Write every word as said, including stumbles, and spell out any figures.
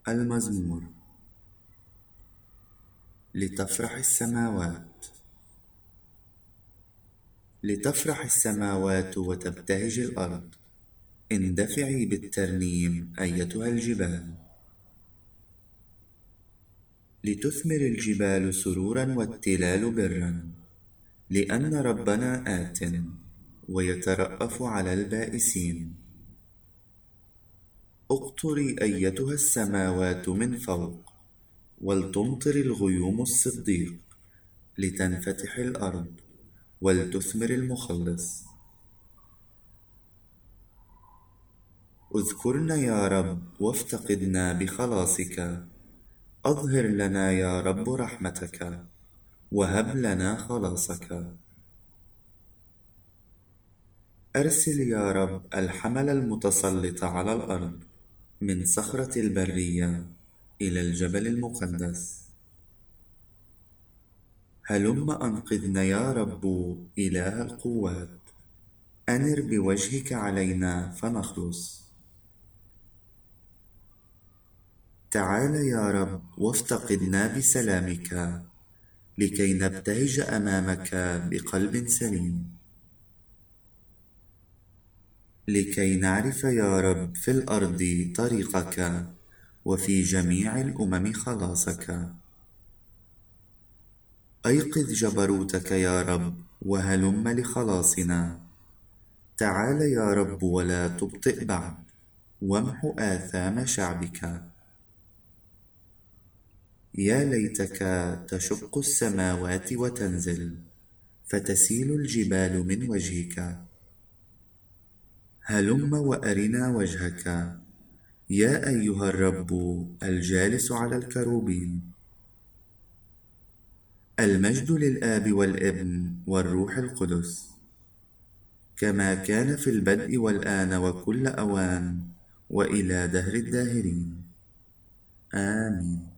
المزمور. لتفرح السماوات. لتفرح السماوات وتبتهج الأرض، اندفعي بالترنيم أيتها الجبال. لتثمر الجبال سرورا والتلال برا، لأن ربنا آت ويترأف على البائسين. اقطري أيتها السماوات من فوق، ولتمطر الغيوم الصديق، لتنفتح الأرض ولتثمر المخلص. اذكرنا يا رب وافتقدنا بخلاصك، أظهر لنا يا رب رحمتك، وهب لنا خلاصك. أرسل يا رب الحمل المتسلط على الأرض، من صخرة البرية إلى الجبل المقدس. هلم أنقذنا يا رب إله القوات، أنر بوجهك علينا فنخلص. تعال يا رب وافتقدنا بسلامك، لكي نبتهج أمامك بقلب سليم. لكي نعرف يا رب في الأرض طريقك، وفي جميع الأمم خلاصك. أيقظ جبروتك يا رب وهلم لخلاصنا. تعال يا رب ولا تبطئ بعد، وامح آثام شعبك. يا ليتك تشق السماوات وتنزل، فتسيل الجبال من وجهك. هلم وأرنا وجهك، يا أيها الرب الجالس على الكروبين. المجد للآب والابن والروح القدس، كما كان في البدء والآن وكل أوان وإلى دهر الداهرين. آمين.